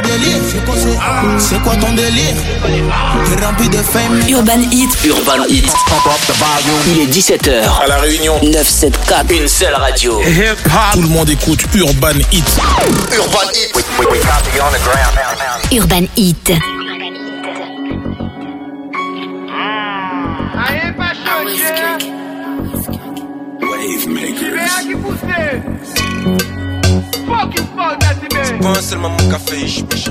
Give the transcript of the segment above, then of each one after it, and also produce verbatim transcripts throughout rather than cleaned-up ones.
délire. C'est quoi ton délire? T'es rempli de fame. Urban Hit. Urban Hit. Il est dix-sept heures. À La Réunion. neuf cent soixante-quatre. Une seule radio. Tout le monde écoute Urban Hit. Urban Hit. Urban Hit. Wave makers. C'est pas seulement mon café, je méchant.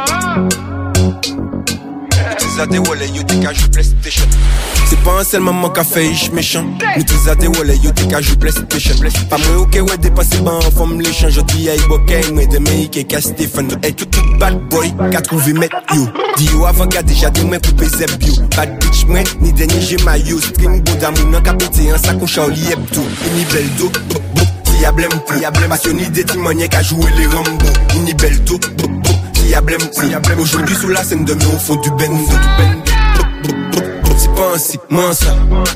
Utilisate wallet, yo t'es qu'à jouer PlayStation. C'est pas seulement mon café, je méchant. Utilisate wallet, yo t'es qu'à jouer PlayStation. Pas moi, ok, ouais, dépassé, ben, en forme les change. Je dis, aïe, bokeh, moi, de meïk et qu'à Stephen. Et tout, tout bad boy, qu'a trouvé mettre yo. Dis yo, avant qu'a déjà dit, moi, coupé zeb yo. Bad bitch, moi, ni dernier, j'ai maillot. Stream, boudam, non, qu'a pété, un sac, on charlie, yep, tout. Ini bel do, bop, bop. Si y'a blême, plus y'a blême. Passionné des témoignages qu'à jouer les Rambo. Ini bel do, bop, bop. Si y'a blême, plus y'a blême. Aujourd'hui, sous la scène de nous, on faut du bendo, du bendo. C'est pas ainsi, moi ça.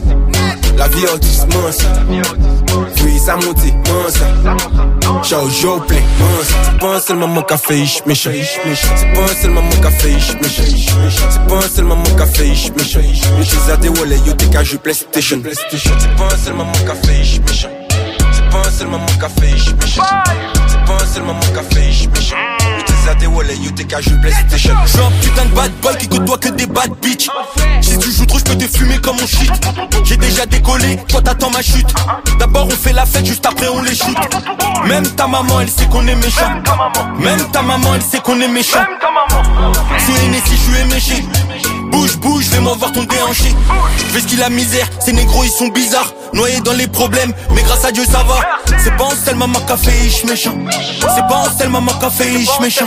La vie autiste, moi ça. Oui, ça monte, moi ça. Ciao, yo, play, moi ça. C'est pas seulement mon café, je méchant. C'est pas seulement mon café, je méchant. C'est pas seulement mon café, je méchant. J'utilise des wallets, yo, t'es qu'à jouer PlayStation. C'est pas seulement mon café, je méchant. C'est pas seulement mon café, je méchant. C'est pas seulement mon café, je méchant. J'utilise des wallets, yo, t'es qu'à jouer PlayStation. Je suis un putain de bad boy qui côtoie que des bad bitch. Si tu joues trop, je peux te fumer comme mon shit. J'ai déjà décollé, toi t'attends ma chute. D'abord on fait la fête, juste après on les shoot. Même ta maman elle sait qu'on est méchant. Même ta maman elle sait qu'on est méchant. C'est une si je suis éméché. Bouge, bouge, fais-moi voir ton déhanché. Fais ce qu'il a misère, ces négros ils sont bizarres. Noyés dans les problèmes, mais grâce à Dieu ça va. C'est pas en seulement ma café, je méchant. C'est pas en seulement ma café, je méchant.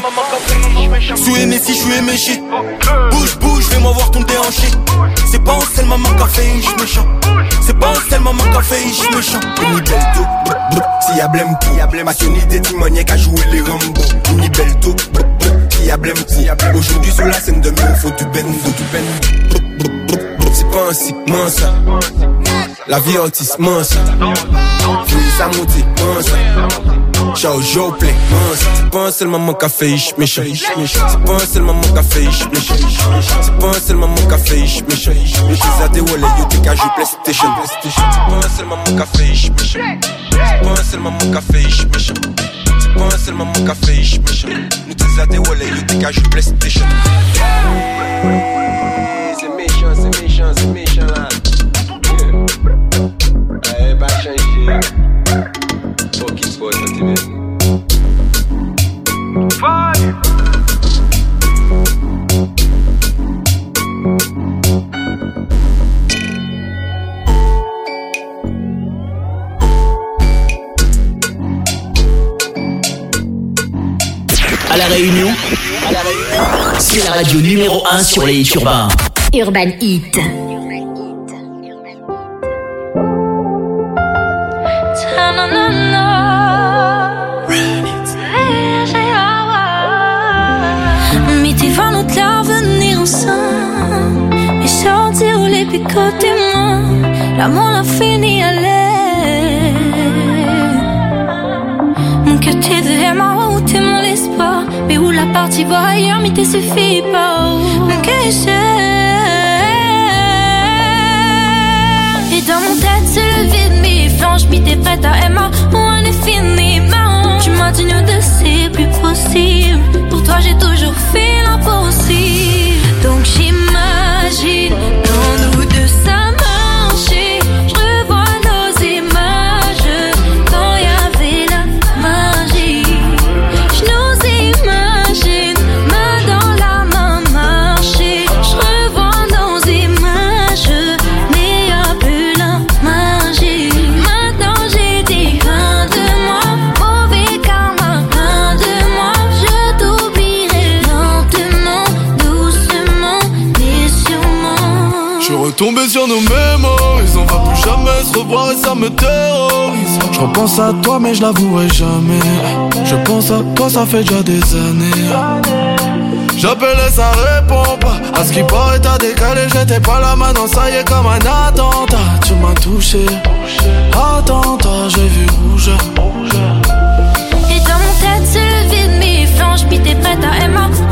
Sous une si je suis éméché. Bouge, bouge, fais-moi voir ton déhanché. C'est pas en seulement ma café, je méchant. C'est pas en seulement ma café, je méchant. Une belle do, si y'a blême, qui y'a blême. Passionné des témoignages qu'à jouer les Rambo. Une belle do, si y'a blême, si y'a blême. Aujourd'hui sur la scène de nous, faut du bendo, faut du bendo. C'est pas ainsi, moi ça. La vie autiste, moi ça. Oui, ça monte, moi ça. Ciao, yo, play, moi ça. C'est pas seulement mon café, je méchant. C'est pas seulement mon café, je méchant. C'est pas seulement mon café, je méchant. J'utilise des wallets, yo, t'es qu'à jouer PlayStation. C'est pas seulement mon café, je méchant. C'est pas seulement mon café, je méchant. C'est pas seulement mon café, je méchant. J'utilise des wallets, yo, t'es qu'à jouer PlayStation. C'est méchant, c'est méchant, c'est méchant là. Eh, pas changer. Fuck is what, sentiment. À La Réunion, à La Réunion, c'est la radio numéro un sur les hits urbains. Urban Hit. Côté-moi, l'amour l'a fini à l'air. Mon cœur t'es de ma route et mon espoir. Mais où la partie va ailleurs, mais t'es suffit pas. Mon cœur est cher. Et dans mon tête c'est le vide, mais flanche, mais t'es prête à aimer. Moi on est fini, marrant. Tu m'as dit nous deux c'est plus possible. Pour toi j'ai toujours fait l'impossible. Donc j'imagine quand nous deux ça marchait. Je revois nos images quand y avait la magie. Je nous imagine main dans la main marcher. Je revois nos images mais y'a plus la magie. Maintenant j'ai dit rien de moi, mauvais karma, rien de moi. Je t'oublierai lentement, doucement, mais sûrement. Je suis retombé sur nos mémoires, on va plus jamais se revoir et ça me terrorise. Je repense à toi mais je l'avouerai jamais. Je pense à toi ça fait déjà des années. J'appelle et ça répond pas. À ce qui paraît t'as décalé, j'étais pas là, maintenant ça y est comme un attentat. Tu m'as touché, attentat, j'ai vu rouge. Et dans mon tête c'est le vide, mais flanche, puis t'es prête à aimer.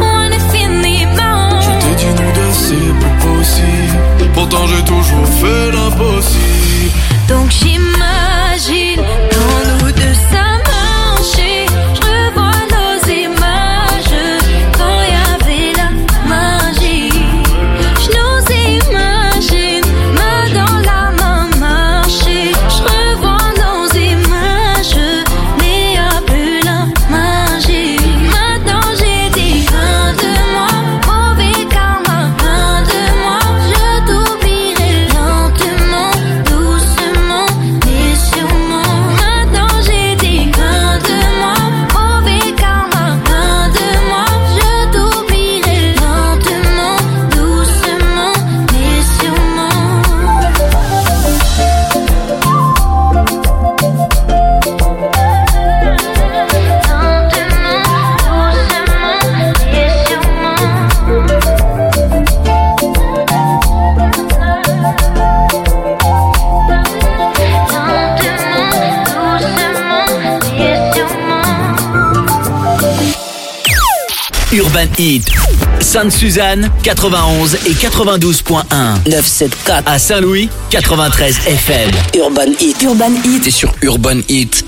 Urban Heat. Sainte-Suzanne, quatre-vingt-onze et quatre-vingt-douze point un. neuf cent soixante-quatre. À Saint-Louis, quatre-vingt-treize F M. Urban Heat. Urban Heat. C'est sur Urban Heat.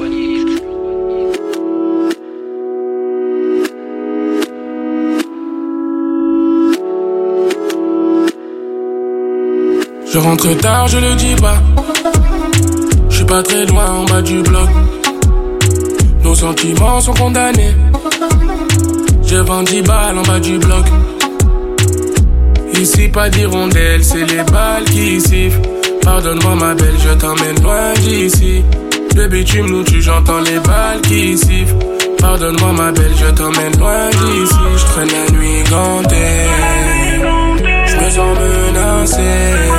Je rentre tard, je le dis pas. Je suis pas très loin en bas du bloc. Nos sentiments sont condamnés. Je vends dix balles en bas du bloc. Ici pas d'hirondelle, c'est les balles qui sifflent. Pardonne-moi ma belle, je t'emmène loin d'ici. Le bitume nous tue, j'entends les balles qui sifflent. Pardonne-moi ma belle, je t'emmène loin d'ici. Je traîne la nuit gantée. Je me sens menacé.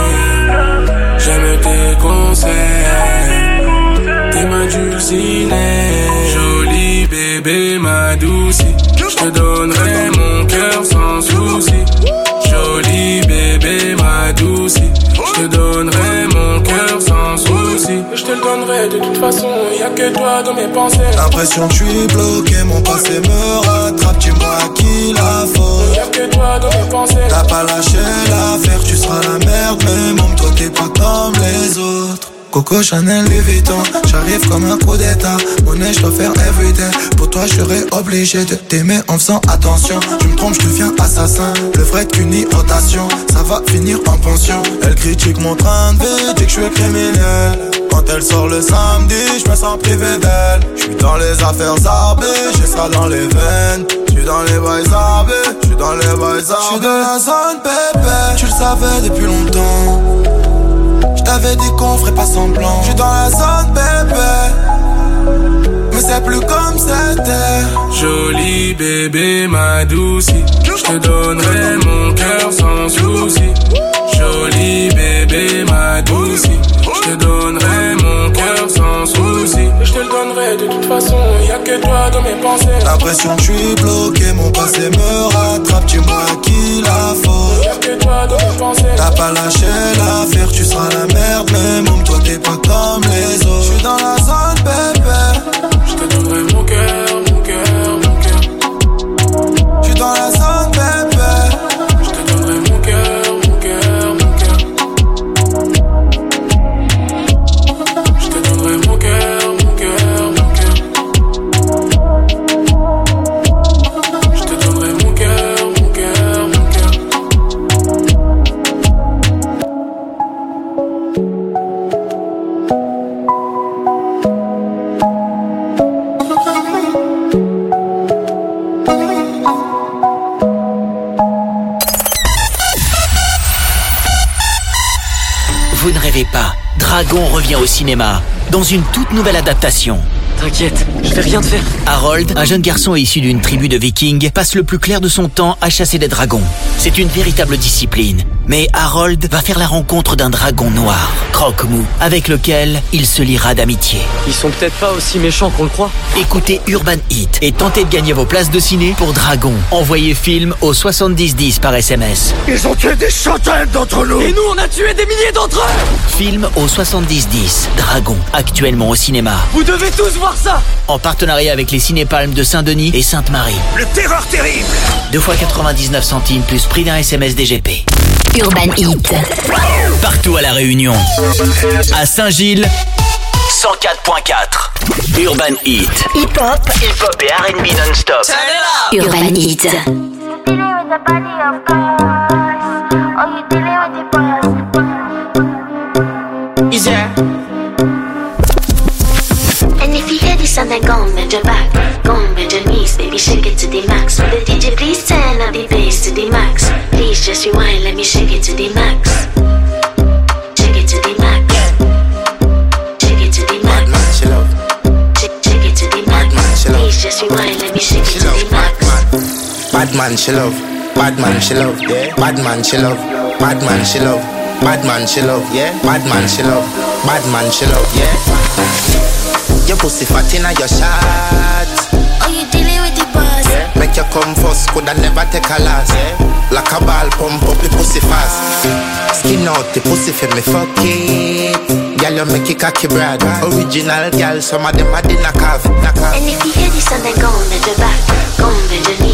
J'aime tes conseils. T'es ma dulcinée. Joli bébé, ma douce. Je te donnerai mon cœur sans souci. Joli bébé, ma douce. Je te donnerai mon cœur sans souci. Je te le donnerai de toute façon, y'a que toi dans mes pensées. L'impression que je suis bloqué, mon passé me rattrape. Dis-moi à qui la faute. Y'a que toi dans mes pensées. T'as pas lâché l'affaire, tu seras la merde. Mais mon toi t'es pas comme les autres. Coco Chanel, Louis Vuitton, j'arrive comme un coup d'état. Monnaie, je dois faire everyday. Pour toi, je serai obligé de t'aimer en faisant attention. Je me trompe, je deviens assassin. Le vrai qu'une rotation, ça va finir en pension. Elle critique mon train de vie, dit que je suis criminel. Quand elle sort le samedi, je me sens privé d'elle. Je suis dans les affaires arbées, j'ai ça dans les veines. Je suis dans les bails arbés, je suis dans les bails arbés. Je suis de la zone pépé, tu le savais depuis longtemps. J't'avais dit qu'on ferait pas semblant. J'suis dans la zone bébé, mais c'est plus comme c'était. Joli bébé, ma douce. J'te donnerai mon cœur sans souci. Joli bébé, ma douce. J'te donnerai mon cœur sans souci. J'te le donnerai de toute façon, y'a que toi dans mes pensées. L'impression que je suis bloqué, mon passé me rattrape. Dis-moi à qui la faute. Y'a que toi dans mes pensées. T'as pas lâché l'affaire, tu seras la merde. Mais même toi t'es pas comme les autres. Je suis dans la zone bébé. Je te donnerai mon cœur, mon cœur, mon cœur. Je suis dans la zone bébé. Je te donnerai mon cœur, mon cœur, mon cœur. Je te donnerai mon cœur, mon cœur, mon cœur. Je te donnerai mon cœur, mon cœur, mon cœur. Vous ne rêvez pas, Dragon revient au cinéma, dans une toute nouvelle adaptation. T'inquiète, je vais rien te faire. Harold, un jeune garçon issu d'une tribu de vikings, passe le plus clair de son temps à chasser des dragons. C'est une véritable discipline. Mais Harold va faire la rencontre d'un dragon noir, Croque-Mou, avec lequel il se liera d'amitié. Ils sont peut-être pas aussi méchants qu'on le croit. Écoutez Urban Heat et tentez de gagner vos places de ciné pour Dragon. Envoyez film au soixante-dix dix par S M S. Ils ont tué des centaines d'entre nous. Et nous, on a tué des milliers d'entre eux. Film au soixante-dix dix. Dragon, actuellement au cinéma. Vous devez tous voir ça. En partenariat avec les Cinépalmes de Saint-Denis et Sainte-Marie. Le terreur terrible. deux fois quatre-vingt-dix-neuf centimes plus prix d'un S M S D G P. Urban Heat. Partout à La Réunion. À Saint-Gilles, cent quatre point quatre. Urban Heat. Hip-hop. Hip-hop et R and B non-stop. Urban Heat. And if you hear this sound, then go and bend your back, go and bend your knees, baby, shake it to the max. Will the D J please turn up the bass to the max? Please just rewind, let me shake it to the max. Shake it to the max. Shake it to the max. Shake, shake it to the max. Please just rewind, let me shake it to the max. Bad man, she love. Bad man, she love. Yeah. Bad man, she love. Bad man, she love. Bad man, she love. Yeah. Bad man, she love. Bad man, she love. Yeah. Your pussy fat inna your shot. Oh, you dealing with the boss? Yeah. Make you come first, coulda never take a last. Yeah. Like a ball, pump up the pussy fast. Skin out the pussy for me, fuck it. Girl, you make it cocky brad. Original girl, some of them are in a calf. And if you hear this sound, then go and bend your back, go and bend your knees, baby,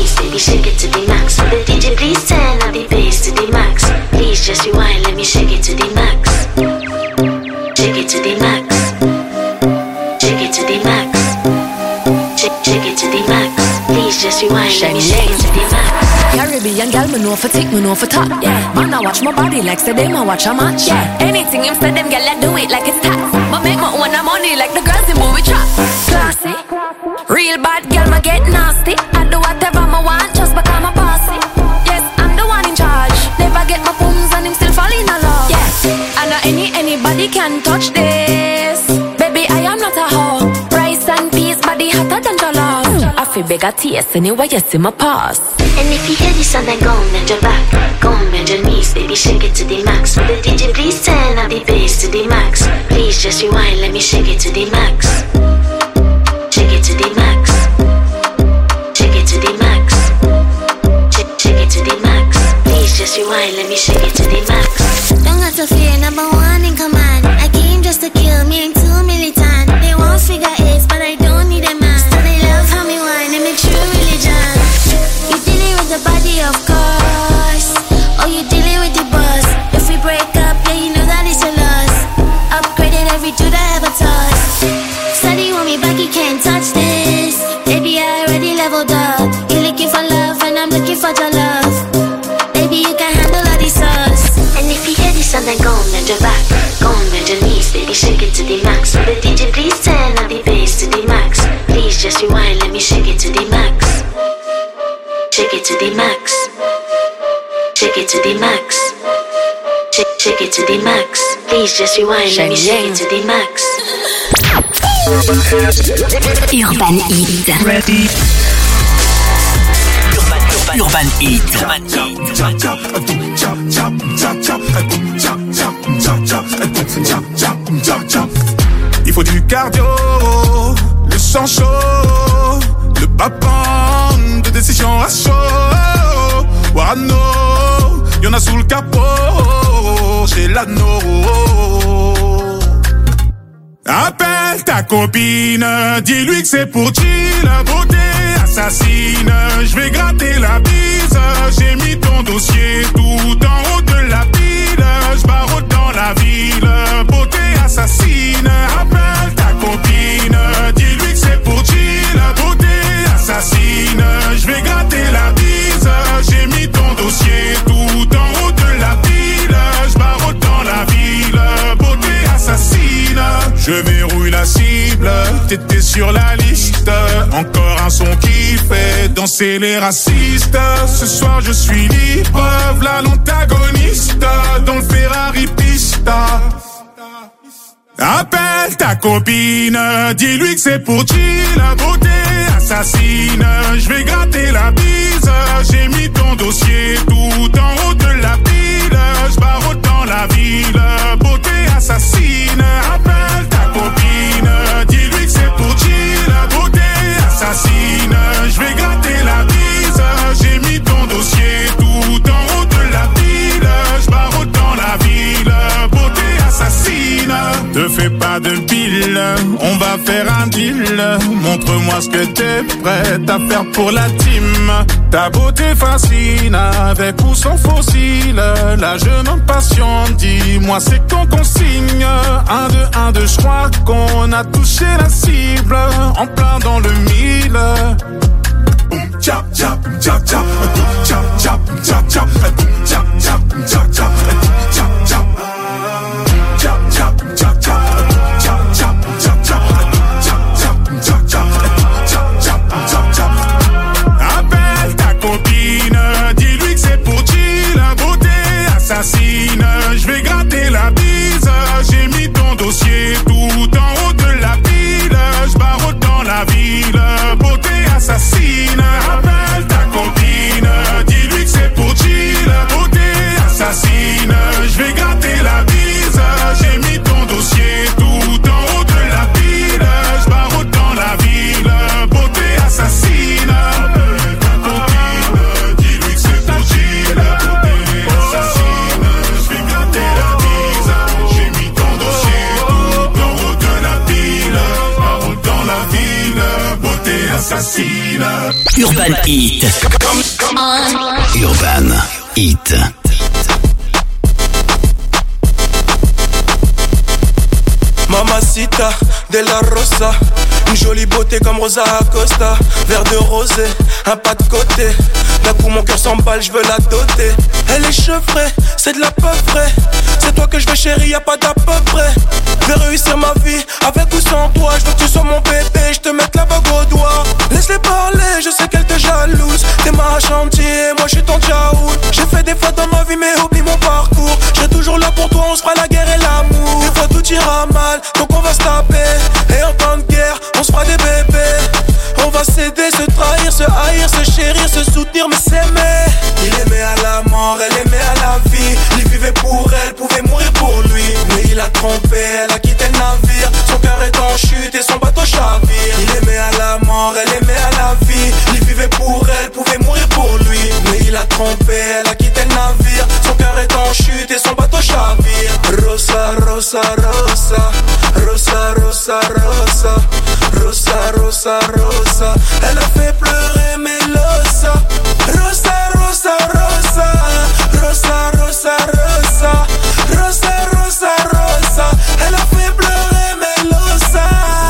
shake it to the max. Will the D J please turn up the bass to the max? Please just rewind, let me shake it to the max. Shake it to the max. Shake it to the max. Shake, shake it to the max. Please just rewind, let me shake it to the max. Caribbean girl, me know for tick, me know for top. Yeah, man, I watch my body like say them I watch a match. Yeah, anything him say them girl, I do it like it's tax. But make my own money like the girls in movie trap. Classy, real bad girl, me get nasty. I do whatever I want just because I'm bossy. Yes, I'm the one in charge. Never get my phones and him still fall in love. Yeah, I know any anybody can touch this. Baby, I am not a hoe. Rice and peas, body hotter than jollof. I feel bigger taste anyway, you see my pass. And if you hear this song, then go on bend your back. Go on bend your knees, baby, shake it to the max. Will the D J please turn up the bass to the max? Please just rewind, let me shake it to the max. Shake it to the max. Shake it to the max. Shake, shake it to the max. Please just rewind, let me shake it to the max. Don't got to fear, number one in command. I came just to kill, me ain't too militant. They want figure eights, but I don't need a man. So they love how me whine, and me true religion. You dealing with the body, of course. Oh, you dealing with the boss. If we break up, yeah, you know that it's a loss. Upgraded every dude I ever touched. Steady want me back, you can't touch this. Baby, I already leveled up. You looking for love, and I'm looking for your love. Baby, you can handle all these sauce. And if you hear this song, then go on bend your back. Go on bend your knees, baby, shake it to the max. Will the D J please turn up the bass to the max? Please just rewind, let me shake it to the max. Shake it to the max. Shake it to the max. Shake, shake it to the max. Please just rewind, let me shake it to the max. Urban Heat. Ready. Urban Heat. Il faut du cardio, le sang chaud, le battement de décision à chaud. Warano, y'en a sous le capot, j'ai l'anneau. Appelle ta copine, dis-lui que c'est pour chill, beauté assassine. Je vais gratter la bise, j'ai mis ton dossier tout en haut de la pile. Je barre dans la ville, beauté assassine. Appelle ta copine, dis-lui que c'est pour chill, beauté assassine. Je vais gratter la bise, j'ai mis ton dossier tout en haut de la pile. Je barre dans la ville, beauté assassine. Je verrouille la cible, t'étais sur la liste. Encore un son qui fait danser les racistes. Ce soir je suis libre, v'là l'antagoniste dans le Ferrari Pista. Appelle ta copine, dis-lui que c'est pour chill, beauté assassine. Je vais gratter la bise, j'ai mis ton dossier tout en haut de la pile. Je barre dans la ville, beauté assassine. Appelle ta copine, dis-lui que c'est pour chill, beauté assassine. Je vais gratter la bise, j'ai mis ton dossier tout en haut de la pile. Je barre dans la ville, beauté assassine. Te fais pas de pile, on va faire un deal. Montre-moi ce que t'es prête à faire pour la team. Ta beauté fascine, avec ou sans fossile. La jeune impatiente, dis-moi c'est quand qu'on signe. Un, deux, un, deux, je crois qu'on a touché la cible. En plein dans le mille. Chap, chap, chap, chap, chap, chap, chap, chap, chap, chap, chap, chap, chap, chap. Appelle ta copine, dis-lui que c'est pour chill, beauté assassine. Je vais gratter la bise, j'ai mis ton dossier tout en haut de la pile. Je barre dans la ville, beauté assassine. Appelle ta copine, dis-lui que c'est pour chill, Urban Hit. Urban Hit. Mamacita de la Rosa, une jolie beauté comme Rosa Acosta. Verre de rosé, un pas de côté. D'un coup mon cœur s'emballe, je veux la doter. Elle est chevrée, c'est de la peu près. C'est toi que je veux chérie, y'a pas d'à peu près. Je vais réussir ma vie, avec ou sans toi. Je veux que tu sois mon bébé, je te mette la bague au doigt. Laisse-les parler, je sais qu'elle te jalouse. T'es ma chantier, moi je suis ton tchaoul. J'ai fait des fois dans ma vie mais oublie mon parcours. Je serai toujours là pour toi, on se fera la guerre et l'amour. Des fois tout ira mal, donc on va se taper. Et en temps de guerre, on se fera des bébés. On va s'aider, se trahir, se haïr, se chérir, se soutenir, mais s'aimer. Il aimait à la mort, elle aimait à la vie. Il vivait pour elle, pouvait mourir pour lui. Mais il a trompé, elle a quitté le navire. Son cœur est en chute et son bateau chavire. Il aimait à la mort, elle aimait à la vie. Il vivait pour elle, pouvait mourir pour lui. Mais il a trompé, elle a quitté le navire. Son cœur est en chute et son bateau chavire. Rosa, Rosa, Rosa, Rosa, Rosa, Rosa, Rosa, Rosa, Rosa. Elle a fait pleurer Melosa. Rosa, Rosa, Rosa, Rosa, Rosa, Rosa, Rosa, Rosa, Rosa. Elle a fait pleurer Melosa.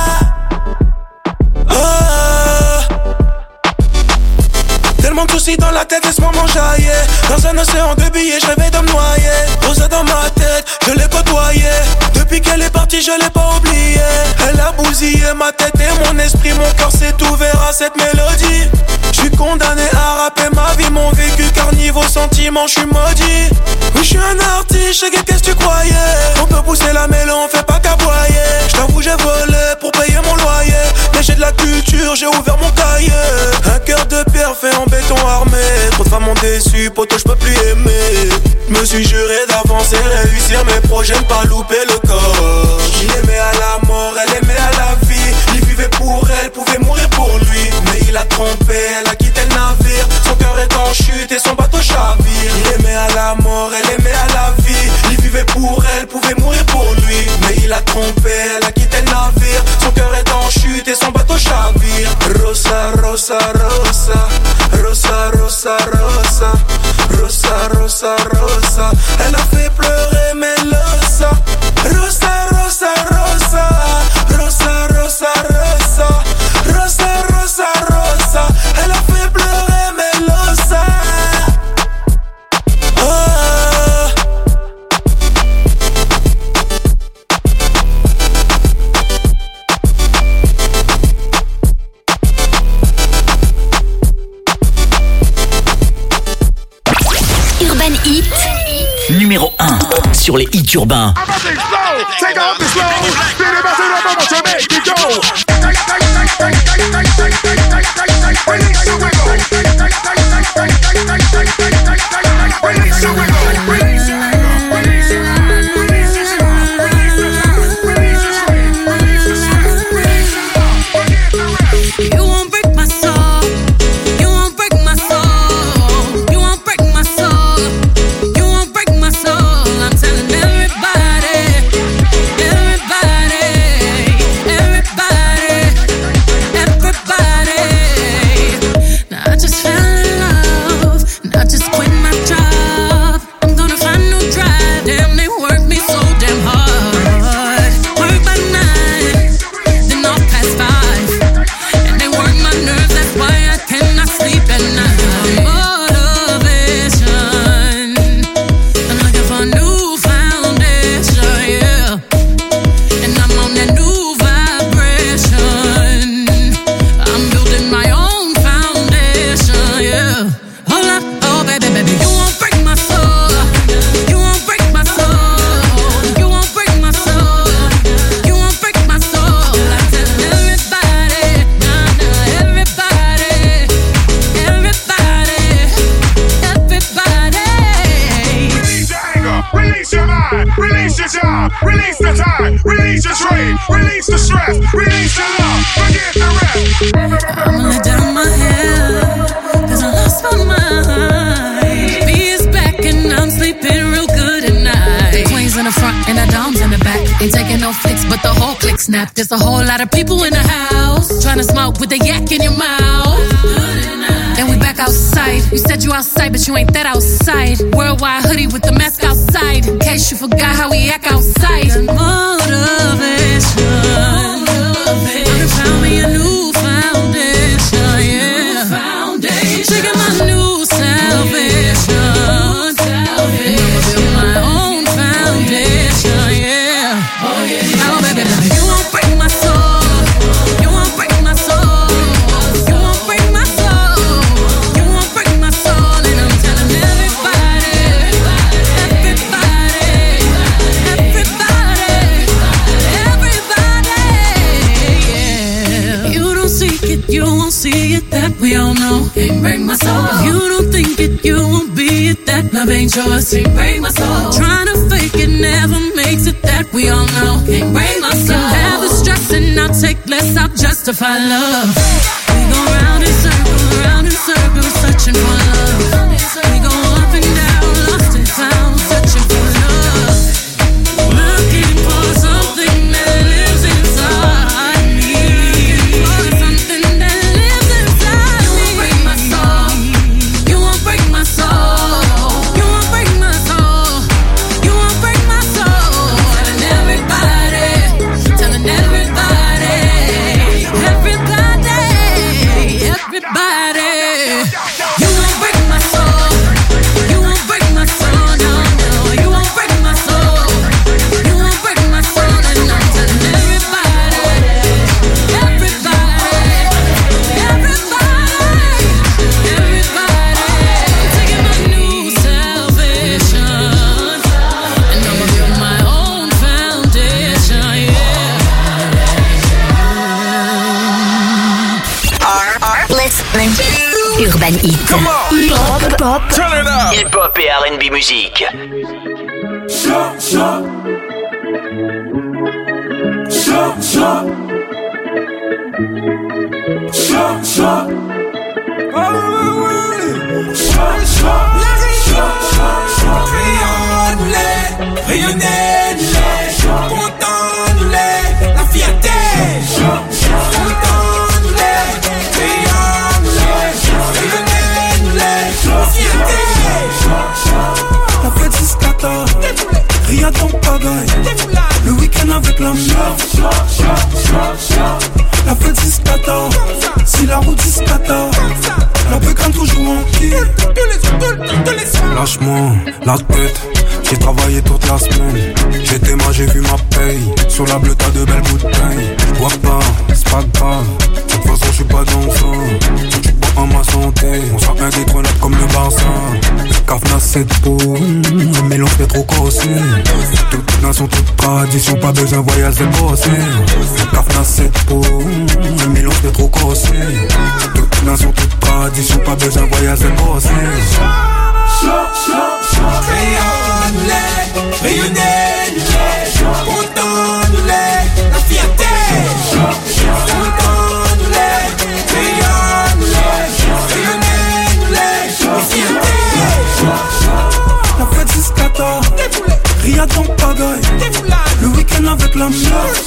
Ah. Tellement de soucis dans la tête, laisse-moi m'enjailler. Dans un océan de billets, je rêvais de me noyer. Rosa dans ma tête, je l'ai côtoyée. Depuis qu'elle est partie, je l'ai pas oubliée. Elle a bousillé ma tête et mon esprit. Mon cœur s'est ouvert à cette mélodie. Je suis condamné à rapper ma vie, mon vécu. Car niveau sentiment, je suis maudit. Oui, je suis un artiste, je sais qu'est-ce que tu croyais. On peut pousser la mélo, on fait pas qu'aboyer. Je t'avoue, j'ai volé pour payer mon loyer. Mais j'ai de la culture, j'ai ouvert mon cahier. Un cœur de pierre fait en béton armé. Trop de femmes ont déçu, poto, je peux plus aimer. Me suis juré d'avancer, réussir mes projets, ne pas louper le corps. Il aimait à la mort, elle aimait à la vie. Il vivait pour elle, pouvait mourir pour lui. Mais il a trompé, elle a quitté le navire. Son cœur est en chute et son bateau chavire. Il aimait à la mort, elle aimait à la vie. Il vivait pour elle, pouvait mourir pour lui. Mais il a trompé, elle a quitté le navire. Son cœur est en chute et son bateau chavire. Rosa, Rosa, Rosa, Rosa, Rosa, Rosa, Rosa, Rosa, Rosa. Elle a fait pleurer Melosa. Rosa, Rosa, Rosa, Rosa, Rosa, Rosa, Rosa, Rosa, Rosa. Elle a fait pleurer Melosa. Ah. Urban Hit numéro un sur les hits urbains. snap. There's a whole lot of people in the house trying to smoke with the yak in your mouth. Then we back outside. You said you outside, but you ain't that outside. Worldwide hoodie with the mask outside. In case you forgot how we act outside. Motivation. I found me a new foundation, yeah. Foundation. Taking my new salvation. Salvation. I'ma build my own foundation, yeah. Oh yeah. Oh baby, you won't break my soul. You won't break my soul. You won't break my soul. You won't break my soul. And I'm telling everybody, everybody, everybody, everybody, yeah. You don't seek it, you won't see it. That we all know. Can't break my soul. If you don't think it, you won't be it. That love ain't yours. Can't break my soul. Trying to fake it never makes it. That we all know. Can't break my soul. Can have the stress and I'll take less. I'll justify love. We go round in circles, round in circles, searching for love. We go up and down, lost and found, searching for love. Looking for something that lives inside me. For something that lives inside me. You won't break my soul. You won't break my soul. You won't break my soul. You won't break my soul. Telling everybody, telling everybody, everybody, everybody. You won't break my soul. You won't break my soul. No, no. You won't break my soul. You won't break my soul. And I'm telling everybody, everybody, everybody, everybody. Taking my new salvation, and I'ma build my own foundation. Yeah. Listening. Urban Heat. Come on. Hip-hop, pop. Turn it up. Hip-hop et R and B musique. Shop, shop. Shop, shop. Shop, shop. Shop, shop. Rayonnez, rayonnez, content-les, la fierté. Content-les, rayonnez, rayonnez, la fierté. La fête jusqu'à tard, rien dans pagaille. Le week-end avec la meuf. La fête jusqu'à tard, si la route jusqu'à tard. La bécane toujours en qui. Lâche-moi la tête, j'ai travaillé toute la semaine. J'étais mal, j'ai vu ma paye. Sur la bleue t'as de belles bouteilles. J'bois pas, c'est pas grave. De toute façon j'suis pas dansant. Tu bois à ma santé. On sera indétrônable comme le Barça. Le caf n'a sept pots, le mélange fait trop corsé. Toute nation, toute tradition, pas besoin voyage c'est bossé. Le caf n'a sept pots, le mélange fait trop corsé. Toute nation, toute tradition, pas besoin voyage c'est bossé. Rayonnez, rayonnez, content-les, la fierté. Content-les, rayonnez, rayonnez, la fierté. La fête jusqu'à tard, rien dans pagaille. Le week-end avec la meuf.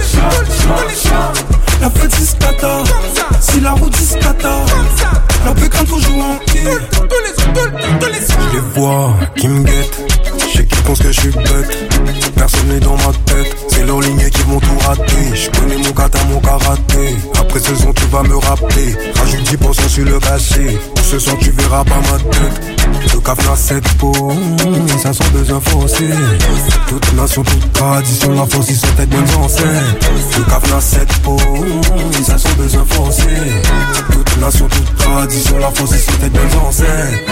La fête jusqu'à tard, si la route jusqu'à tard. La bécane toujours en qui. Je les vois qui me guettent. Je sais qu'ils pensent que je suis bête. Personne n'est dans ma tête. C'est leur lignée qui vont tout rater. Je connais mon kata, mon karaté. Après ce son tu vas me rappeler. Rajoute dix pour cent sur le cachet. Pour ce son tu verras pas ma tête. Le caf n'a sept pots, ça sent besoin forcé. Toute nation, toute tradition, la force ils sont tête bonnes ancêtres. Le caf n'a sept pots, ça sent besoin forcé. Toute nation, toute tradition, la force ils sont tête bonnes ancêtres.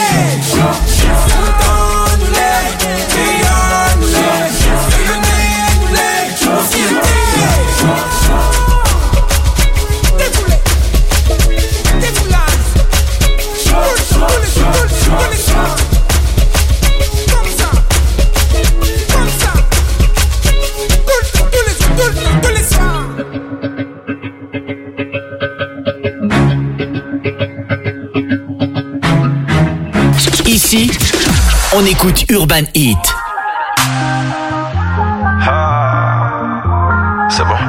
Content-les, rayonnez, écoute Urban Heat. Ah, c'est bon.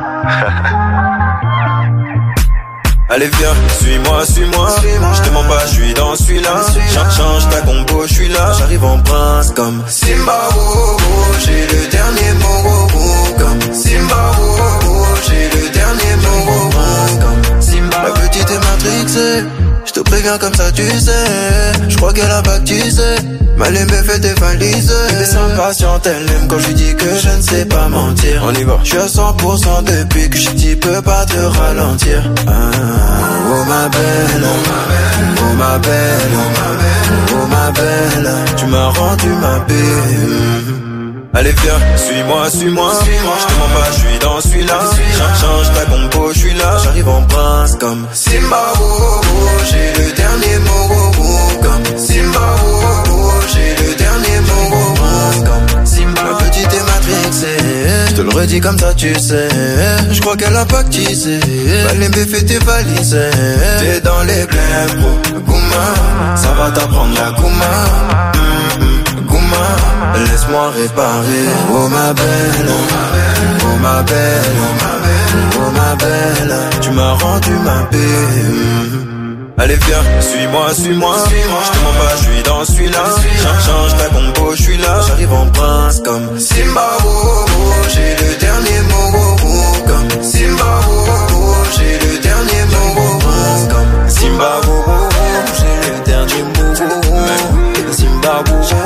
Allez viens, suis-moi, suis-moi, suis-moi. Je te mens pas, je suis dans celui-là. Change, change ta compo, je suis là. J'arrive en prince comme Simba, oh, oh, oh. J'ai le dernier mot, oh, oh, comme Simba, oh, oh, oh. J'ai le dernier mot, oh, oh, comme Simba. Ma petite est matrixée, je te préviens comme ça tu sais. Je crois qu'elle a baptisé, mal aimé fait tes valises. Elle est impatiente, elle aime quand je lui dis que je ne sais pas mentir. On y va. Je suis à cent pour cent depuis que je dis peux pas te ralentir. Ah, oh ma belle, oh ma belle, oh ma belle, tu m'as rendu ma belle. Allez viens, suis-moi, suis-moi, suis-moi. Je te mens pas, je suis dans celui-là. Change, change ta compo, je suis là. J'arrive en prince comme Simba, oh, oh, oh. J'ai le dernier mot, oh, oh, comme Simba, oh, oh, oh. J'ai le dernier mot, oh, oh, comme Simba. Ma petite est matrixée, je te le redis comme ça tu sais. Je crois qu'elle a pactisé, Balembe fait tes valises. T'es dans les blèmes, bro, Gouma. Ça va t'apprendre la Gouma. Laisse-moi réparer. Oh ma belle, oh ma belle, oh ma belle, tu m'as rendu ma belle. Allez viens, suis-moi, suis-moi, suis-moi. Je te mens pas, je suis dans celui-là. Change, change ta compo, je suis là. J'arrive en prince comme Simba, oh, oh, oh. J'ai le dernier mot, oh, oh, comme Simba, oh, oh, oh. J'ai le dernier mot, oh, oh, comme Simba, oh, oh, oh. J'ai le dernier mot, oh, oh. Simba, oh, oh, oh.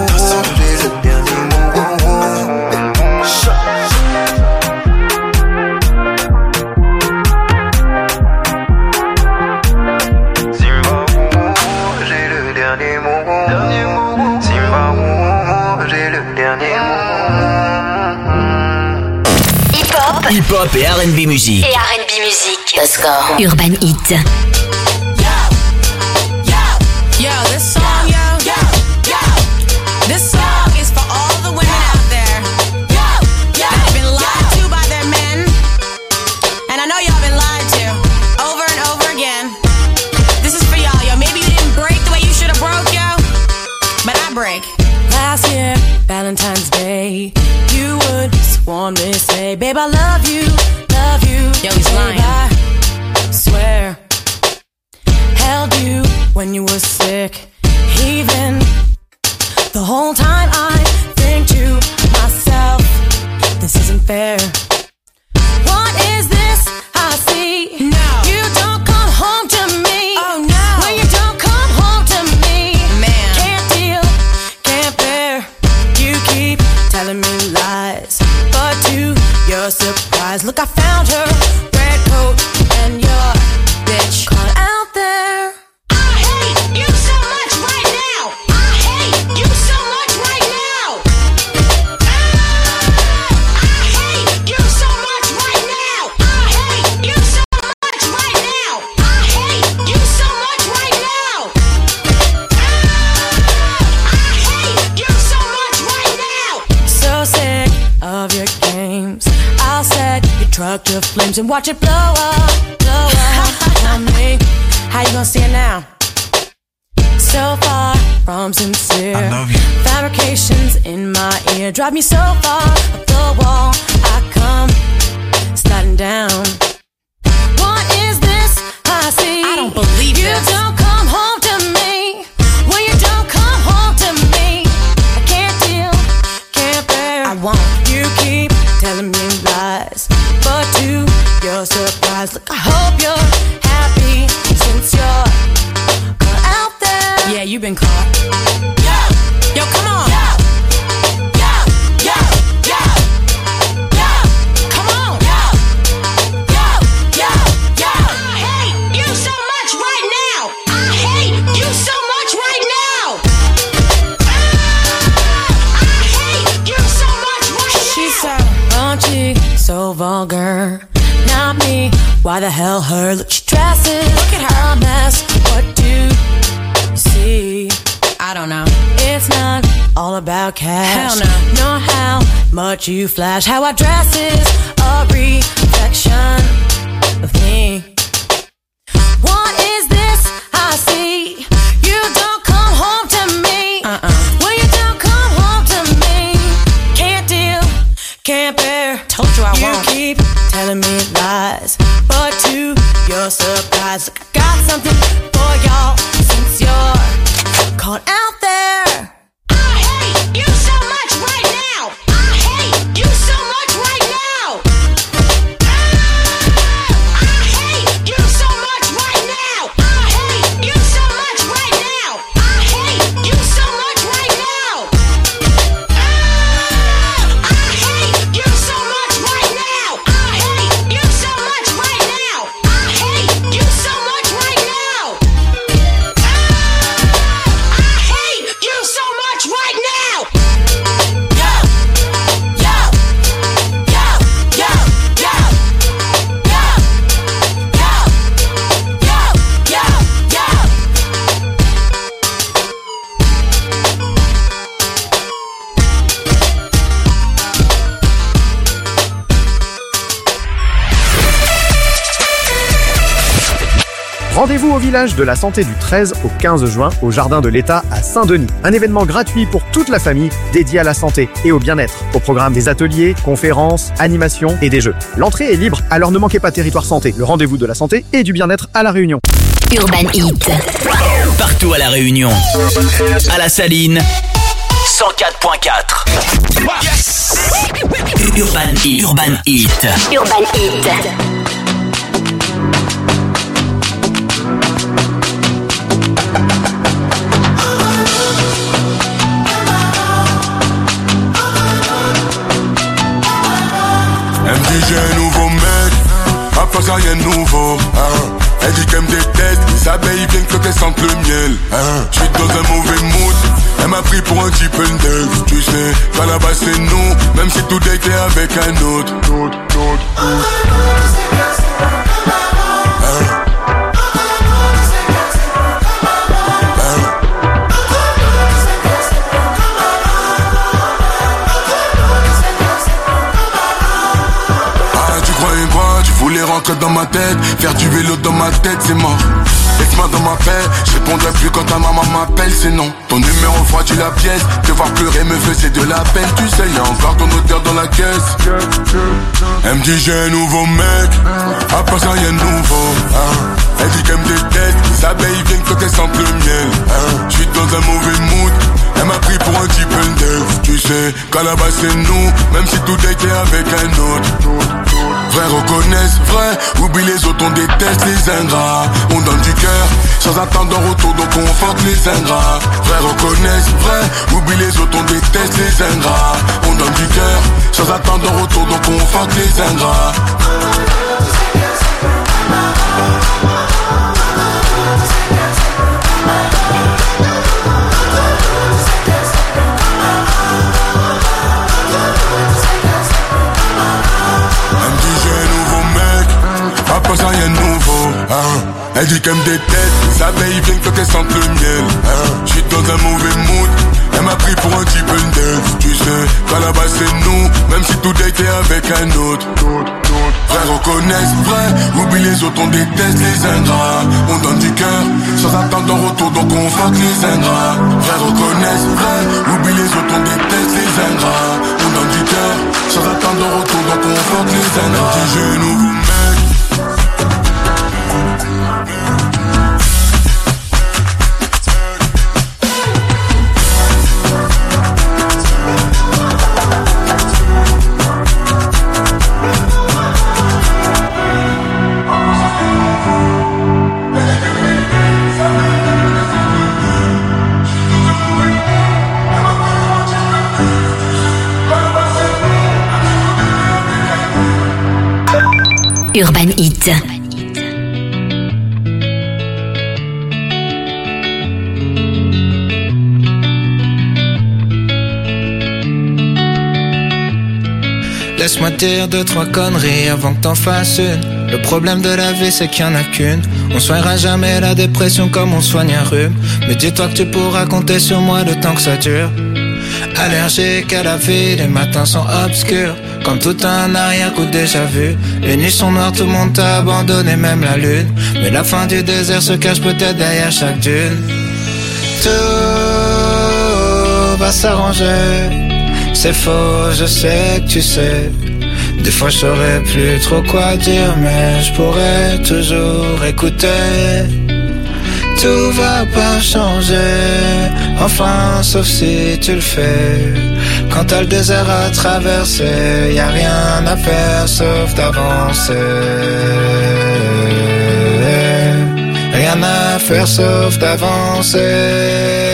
Hip-hop et R and B musique. Et R and B musique. Le score. Urban Heat. Yo, yo, this song, yo, yo, yo. This song is for all the women out there. Yo, yo, that have been lied to by their men. And I know y'all been lied to over and over again. This is for y'all, yo. Maybe you didn't break the way you should have broke, yo. But I break. Last year, Valentine's Day, you would sworn me say, babe, I love you, love you. Yo, he's lying. I swear, held you when you were sick. Even the whole time I think to myself, this isn't fair. What is this I see? No. You don't come home to me. Oh no. When you don't come home to me, man, can't deal, can't bear. You keep telling me lies, but to your surprise, look, I found her red coat and your bitch caught out there. I hate you so much right now. I hate you so much right now. I hate you so much right now. I hate you so much right now. I hate you so much right now. I hate you so much right now. So sick of your games. I'll set your truck to flames and watch it blow up, blow up. Tell me, how you gonna see it now? So far from sincere, I love you. Fabrications in my ear drive me so far up the wall. I come sliding down. What is this I see? I don't believe you. You don't come home to me. When you don't come home to me, I can't deal, can't bear. I won't. You keep telling me lies, but to your surprise, look, I hope you're happy since you're caught out there. Yeah, you've been caught. Yo, yo, come on. Yo, yo, yo, yo, yo, come on. Yo, yo, yo, yo. I hate you so much right now. I hate you so much right now. I hate you so much right now. She's so raunchy, so vulgar. Not me, why the hell her? Look, she dresses, look at her, a mess. What do you see? I don't know. It's not all about cash. Hell no. Nor how much you flash. How I dress is a reflection of me. What is this I see? You don't come home to me. Uh-uh. When you don't compare. Told you I you won't. You keep telling me lies, but to your surprise, I got something for y'all since you're caught out there. I hate you so much right now. I hate you so much right now. Ah, I hate you so much right now. I hate you so much right now. I hate you so much right now. Ah, I hate you so much right now. I hate you so much right now. I hate you so much right now. Ah, I hate you so much right now. Yo, yo, yo, yo, yo, yo, yo, yo, yo, yo. Rendez-vous au village de la santé du treize au quinze juin au Jardin de l'État à Saint-Denis. Un événement gratuit pour toute la famille dédié à la santé et au bien-être. Au programme des ateliers, conférences, animations et des jeux. L'entrée est libre, alors ne manquez pas Territoire Santé, le rendez-vous de la santé et du bien-être à La Réunion. Urban Heat. Partout à La Réunion. À La Saline, cent quatre point quatre. Yes. Urban Heat. Urban Heat. Urban Heat. Elle me dit j'ai un nouveau mec, après ça rien de nouveau, hein. Elle dit qu'elle me déteste, les abeilles viennent que qu'elle sente le miel, hein. J'suis dans un mauvais mood, elle m'a pris pour un type neuf. Tu sais, qu'à la base c'est nous, même si tout était avec un autre, autre, autre, autre. Voulais rentrer dans ma tête, faire du vélo dans ma tête, c'est mort. Laisse-moi dans ma paix, je répondrai plus quand ta maman m'appelle, c'est non. Ton numéro refroidit la pièce, te voir pleurer me faisait de la peine. Tu sais, y'a encore ton odeur dans la caisse. Elle me dit j'ai un nouveau mec, après ça y'a un nouveau, hein. Elle dit qu'elle me déteste, les abeilles viennent quand elles sentent le miel, hein. J'suis dans un mauvais mood, elle m'a pris pour un type neuf. Tu sais, qu'à la base c'est nous, même si tout était avec un autre. Vrai reconnaissent, vrai, oublie les autres, on déteste les ingrats. On donne du cœur, sans attendre en retour, donc on force les ingrats. Vrai reconnaissent, vrai, oublie les autres, on déteste les ingrats. On donne du cœur, sans attendre en retour, donc on force les ingrats. Après ça y'a nouveau, hein. Elle dit qu'elle me déteste, les abeilles viennent quand elles sentent le miel, hein. J'suis dans un mauvais mood, elle m'a pris pour un type neuf. Tu sais, qu'à la base c'est nous, même si tout était avec un autre. Vrai reconnaissent, vrai, oublie les autres, on déteste les ingrats. On donne du cœur, sans attendre en retour, donc on fuck les ingrats. Vrai reconnaissent, vrai, oublie les autres, on déteste les ingrats. On donne du cœur, sans attendre en retour, donc on fuck les ingrats. Elle dit j'ai un nouveau mec. Urban Heat. Laisse-moi dire deux, trois conneries avant que t'en fasses une. Le problème de la vie c'est qu'il y en a qu'une. On soignera jamais la dépression comme on soigne un rhume. Mais dis-toi que tu pourras compter sur moi le temps que ça dure. Allergique à la vie, les matins sont obscurs. Comme tout un arrière-coup déjà vu. Les nuits sont noires, tout le monde t'a abandonné, même la lune. Mais la fin du désert se cache peut-être derrière chaque dune. Tout va s'arranger. C'est faux, je sais que tu sais. Des fois je saurais plus trop quoi dire, mais je pourrais toujours écouter. Tout va pas changer, enfin sauf si tu le fais. Quand t'as le désert à traverser, y a rien à faire sauf d'avancer. Rien à faire sauf d'avancer.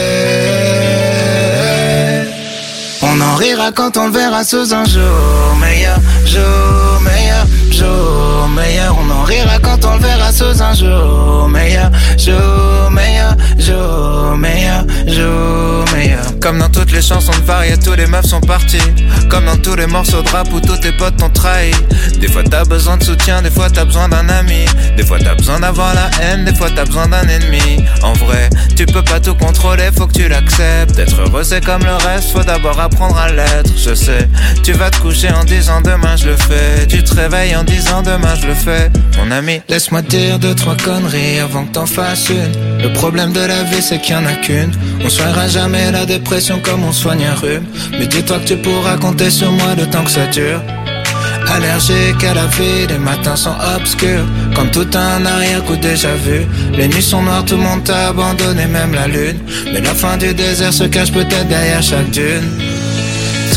On en rira quand on le verra sous un jour meilleur, jour meilleur, jour meilleur. On en rira quand on le verra sous un jour meilleur, jour meilleur, jour meilleur, jour meilleur. Comme dans toutes les chansons de variété, tous les meufs sont partis. Comme dans tous les morceaux de rap où tous tes potes t'ont trahi. Des fois t'as besoin de soutien, des fois t'as besoin d'un ami. Des fois t'as besoin d'avoir la haine, des fois t'as besoin d'un ennemi. En vrai, tu peux pas tout contrôler, faut que tu l'acceptes. Être heureux c'est comme le reste, faut d'abord apprendre à l'être. Je sais, tu vas te coucher en disant demain je le fais. Tu te réveilles en disant demain je le fais. Mon ami, laisse-moi dire deux trois conneries avant que t'en fasses une. Le problème de la vie c'est qu'il y en a qu'une. On soignera jamais la dépression comme on soigne un rhume. Mais dis-toi que tu pourras compter sur moi le temps que ça dure. Allergique à la vie, les matins sont obscurs. Comme tout un arrière-coup déjà vu. Les nuits sont noires, tout le monde t'a abandonné, même la lune. Mais la fin du désert se cache peut-être derrière chaque dune. Tout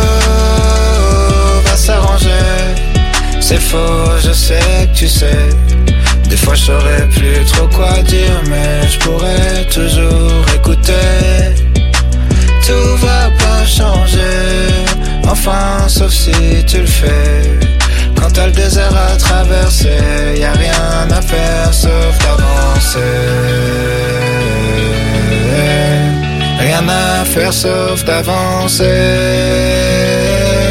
va s'arranger. C'est faux, je sais que tu sais. Des fois je saurais plus trop quoi dire, mais je pourrais toujours écouter. Tout va pas changer, enfin sauf si tu le fais. Quand t'as le désert à traverser, y a rien à faire sauf d'avancer. Rien à faire sauf d'avancer.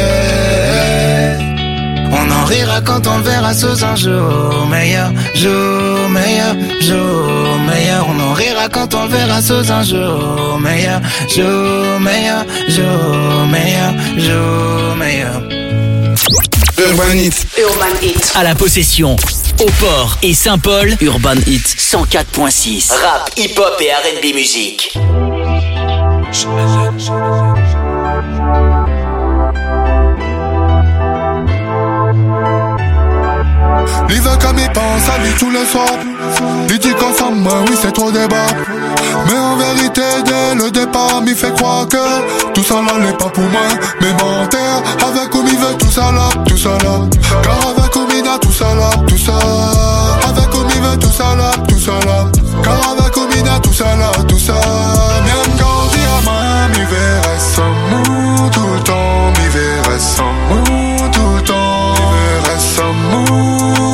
On en rira quand on le verra sous un jour meilleur, jour meilleur, jour meilleur. On en rira quand on le verra sous un jour meilleur, jour meilleur, jour meilleur, jour meilleur. Urban Hit. Urban Hit. À la Possession, au Port et Saint-Paul, Urban Hit cent quatre point six. Rap, hip-hop et R and B musique. Il veut comme il pense à lui tous les soirs. Il dit qu'ensemble, moi, oui, c'est trop débat. Mais en vérité, dès le départ, m'y fait croire que tout ça là n'est pas pour moi. Mais menteur, avec comme il veut tout ça là, tout ça là. Car avec comme il a tout ça là, tout ça. Avec comme il veut tout ça là, tout ça là. Car avec comme il a tout ça là, tout ça. Même quand il y a moi, m'y verrait sans mou tout le temps. M'y verrait sans mou tout le temps. M'y verrait sans mou.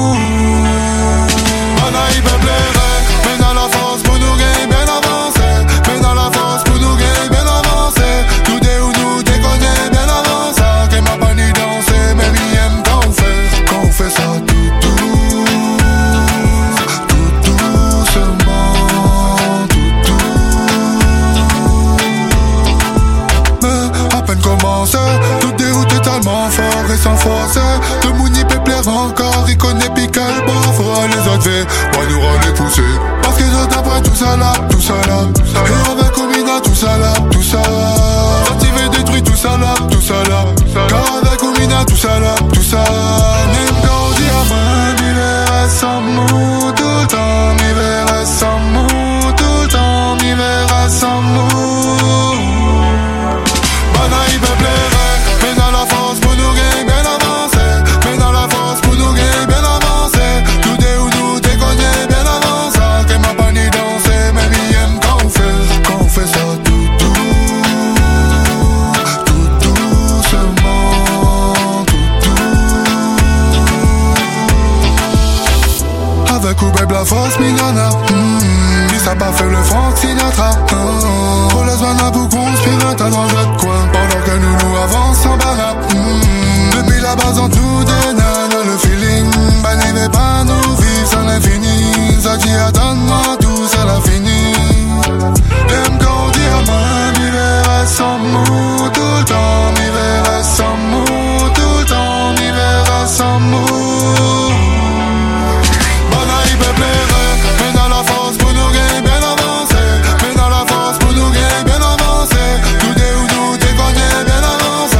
Sans force, le mouni peut plaire encore, il connaît pical, bon, faut aller les autres ver, moi nous rend les pousser. Parce que j'entends après tout ça là, tout ça là, et on va combiner tout ça là, tout ça. Quand il veut détruire tout ça là, tout ça là, car avec combiner tout ça là, tout ça. Même quand on dit à moi, m'y verrait sans mou tout le temps, m'y verrait sans mou tout le temps, m'y verrait sans mou. Mana il peut plaire, mais dans la force pour nous gagner. La force mignonne, mmh, il s'est pas fait le Frank Sinatra. Oh, oh, les vannes pour conspirer dans notre coin pendant que nous nous avançons en balade. Mmh, depuis la base entre nous deux nanas, le feeling, bah n'y va pas nous vivre sans l'infini. Ça dit attends-moi tout ça l'a fini. Même quand on dit à moi, m'y verrait sans mou tout le temps, m'y verrait sans mou tout le temps, m'y verrait sans mou. Bien avancé, tout est où nous déconner, bien avancé.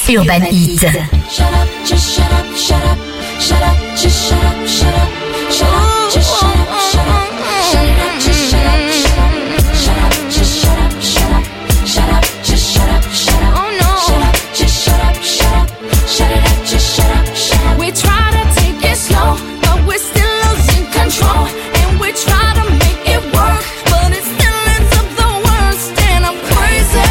Urban Heat. Shut up, just shut up, shut up, shut up, just shut up, shut up, shut up, just shut up, shut up, shut up, just shut up, shut up, just shut up, shut up, shut up, just shut up, shut up, oh no, shut up, just shut up, shut up, shut it up, just shut up, shut up. We try to take it slow, but we're still losing control, and we try to make it work, but it still ends up the worst, and I'm crazy.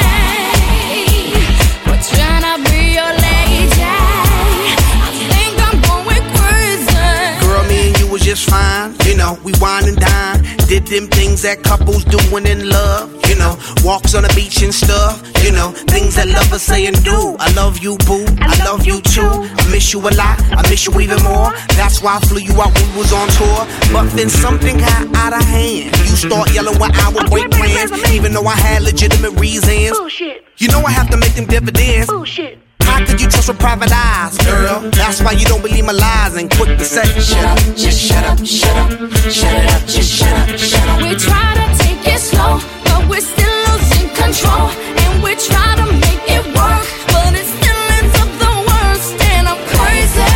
We're trying to be your lady. I think I'm going crazy. Girl, me and you was just fine. You know, we wine and dine. Did them things that couples doing in love. You know, walks on the beach and stuff. You know, things that lovers say and do. I love you, boo. I love you too. I miss you a lot. I miss you even more. That's why I flew you out when we was on tour. But then something got out of hand. You start yelling when I would break plans, even though I had legitimate reasons. Bullshit. You know I have to make them dividends. Bullshit. How could you trust with private eyes, girl? That's why you don't believe my lies and quick to say, shut up, just shut up, shut up, shut it up, just shut up, shut up. We try to take it slow, but we're still losing control, and we try to make it work, but it still ends up the worst, and I'm crazy.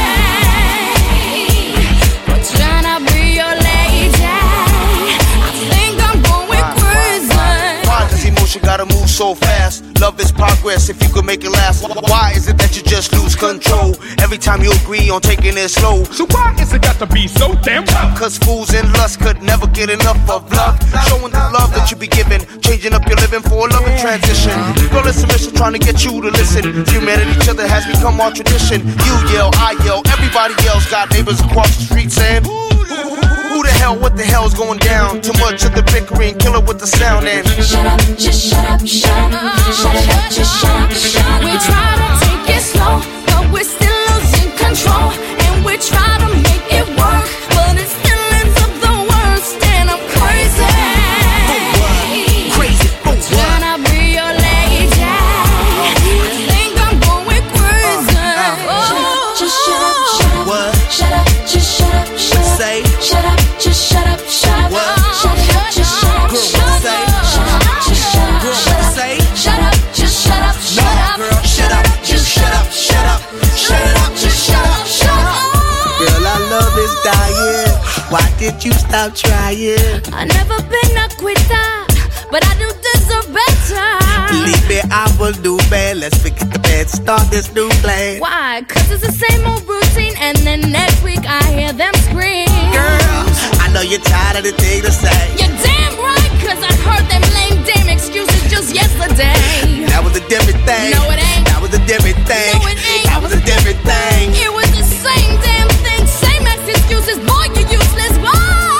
We're trying to be your lady. I think I'm going crazy. Why does emotion gotta move so fast? Love is progress if you could make it last. Why is it that you just lose control every time you agree on taking it slow? So why is it got to be so damn tough? Cause fools in lust could never get enough of love. Showing the love that you be giving, changing up your living for a loving transition. Girl, it's submission trying to get you to listen. Humanity, each other has become our tradition. You yell, I yell, everybody yells. Got neighbors across the street saying, who the hell, what the hell's going down? Too much of the bickering, kill it with the sound and shut up, just shut up, shut up, shut it up, just shut up, shut up. We try to take it slow, but we're still losing control, and we try to make it work, but it still ends up the worst, and I'm crazy. Crazy, oh, trying to be your lady. I think I'm going crazy. Oh, just shut up, shut up, what? Shut up, just shut up, shut up. Say, shut up, just shut up, shut up. what? Shut up, just shut up, Girl, shut up. say, Shut up, just shut up, girl, shut up. say, Shut up, just shut up, shut no, up. girl, shut up, just shut up, shut up, shut it up, just shut up, shut up. Girl, our love is dying. Why did you stop trying? I never been a quitter, but I do deserve better. Believe me, I will do bad. Let's forget the bad, start this new plan. Why? Cause it's the same old routine, and then next week I hear them scream. Girl, I know you're tired of the thing to say. You're damn right, cause I heard them lame damn excuses just yesterday. That was a different thing. No, it ain't. That was a different thing. No, it ain't. That was a different thing. It was the same damn thing, same ex excuses. Boy, you're useless. Whoa.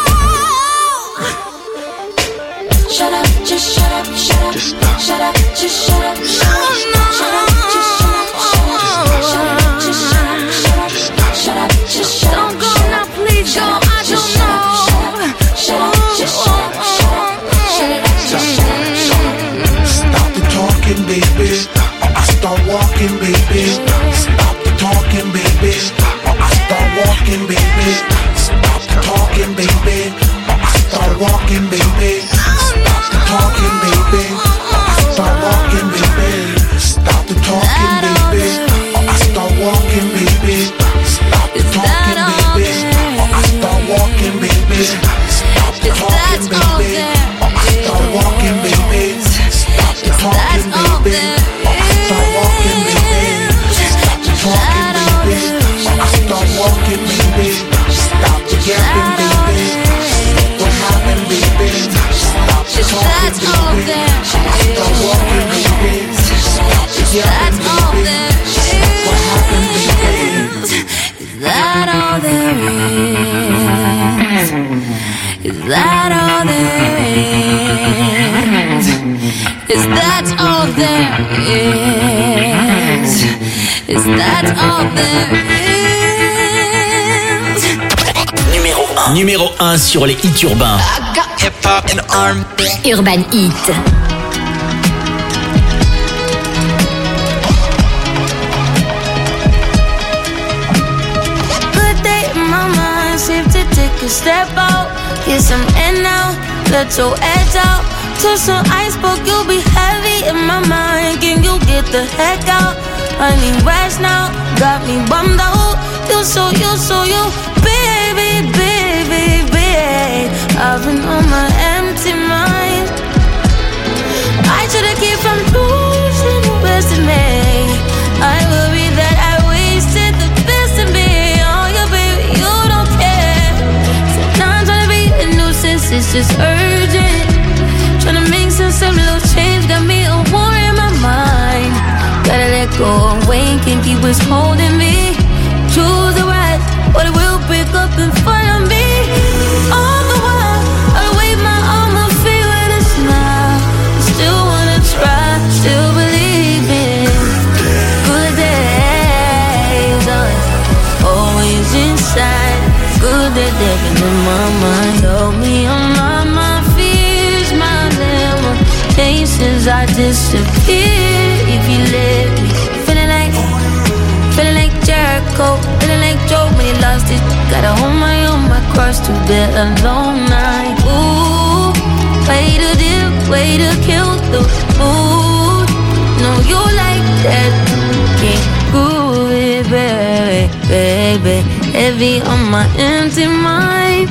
Shut up, just shut up, shut up. Just stop. Shut up, just shut up. Shut up, shut up, just shut up. Shut up, just shut up, shut up. Shut up, just shut up. Don't go now, please go. I don't know. Shut up, just shut up, shut up. Shut it up, just shut up. Stop the talking, baby. Or I start walking, baby. Stop the talking, baby. Or I start walking, baby. Stop the talking, baby. Or I start walking, baby. Stop the talking, baby. Or I start walking, baby. Stop the talking, baby. Or I start walking, baby. Stop the talking, baby. Or I start walking, baby. Stop the talking, baby. Or I start walking, baby. Stop the talking, baby. Or I start walking, baby. Stop the talking, baby. Or I start walking, baby. Stop the yapping, baby. What happened, baby? Stop the talking, baby. Or I start walking, baby. Stop the yapping, baby. What happened, baby? Is that all there is? Is that all there is? Is that all there is? Is that all there is? Numéro un. Numéro un sur les hits urbains. Hip-hop and R and B. Urban Heat. Safe to take a step out, get some air now, let your edge out. Touch some iceberg, you'll be heavy in my mind. Can you get the heck out? I need rest now, got me bummed out. You so, you so, you, baby, baby, baby. I've been on my empty mind. I should've kept from losing the best of me. I worry that I wasted the best of me. Oh, yeah, baby, you don't care. So now I'm trying to be a nuisance, it's just urgent. Trying to make some some little change, got me a war in my mind. Gotta let go of Wayne, can't keep what's holding me. Choose the right, but it will pick up in front of me. All the while, I'll wave my arm and feel with a smile. Still wanna try, still believe in good days. Always inside, good that they've been in my mind. Help me unlock my fears, my limitations. I disappear if you let me. Feeling like, feeling like Jericho, feeling like Joe when he lost it. Gotta hold my own, my cross to bear alone. Night, ooh, way to dip, way to kill the mood. No, you like that, can't prove it, baby, baby. Heavy on my empty mind.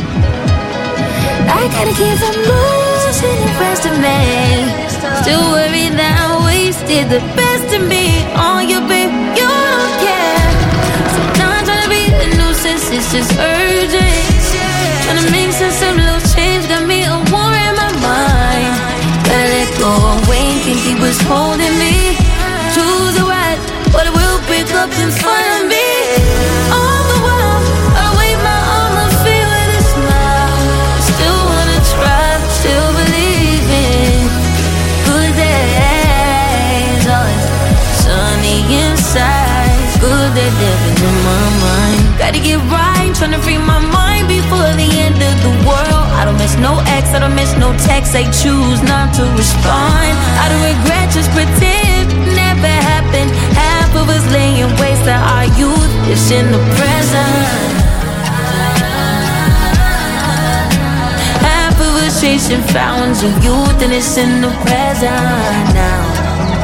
I gotta keep from losing the rest of me. Still worried that I wasted the best of me. Oh, you babe, you don't care. So now I'm trying to be a nuisance, it's just urgent. Trying to make some some little change, got me a war in my mind. Gotta let go of Wayne, can't keep what's holding me. Choose the right, but it will pick up in front of me. All the while, I'll wave my arm and feel with a smile. Still wanna try, still believe in good days. Oh, sunny inside, good that living in my mind. Gotta get right, tryna free my mind before the end of the world. I don't miss no ex, I don't miss no text. I choose not to respond. I don't regret, just pretend never happened. Half of us laying waste to our youth. It's in the present. Half of us chasing fountains of youth, and it's in the present now.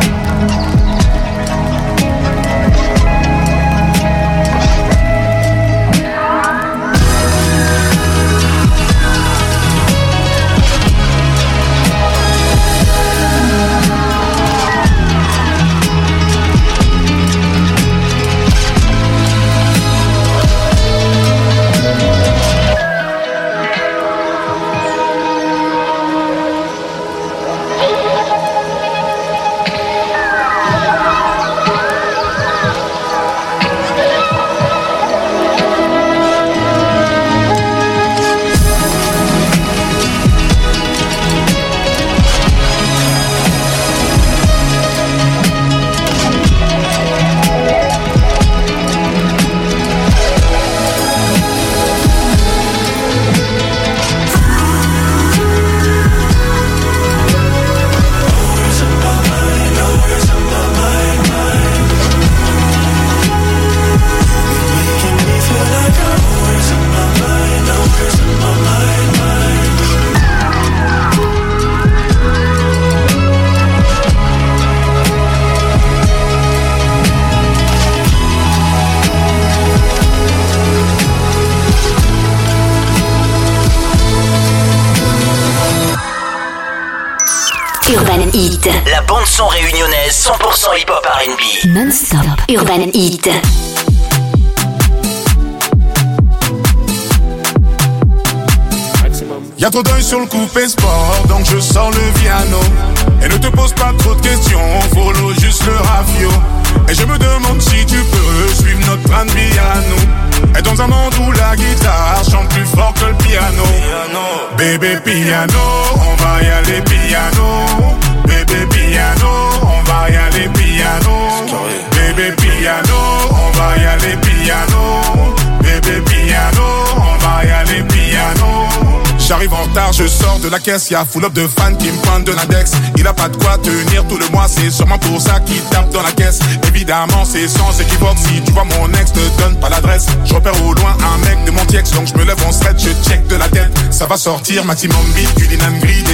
Urban Heat. La bande-son réunionnaise cent pour cent hip-hop R and B. Non-stop. Urban Heat. Y'a trop d'œil sur le coupé sport, donc je sors le piano. Et ne te pose pas trop de questions, follow juste le rafio. Et je me demande si tu peux suivre notre train de vie à nous. Et dans un monde où la guitare chante plus fort que le piano. Bébé piano, on va y aller piano. Bébé piano, on va y aller piano. Bébé piano, on va y aller piano. Bébé piano, on va y aller piano. J'arrive en retard, je sors de la caisse, y'a full up de fans qui me pointent de l'index. Il a pas de quoi tenir tout le mois, c'est sûrement pour ça qu'il tape dans la caisse. Évidemment, c'est sans équivoque, si tu vois mon ex, te donne pas l'adresse. Je repère au loin un mec de mon tiex, donc je me lève en stretch, je check de la tête. Ça va sortir, maximum vite, du linan gris, des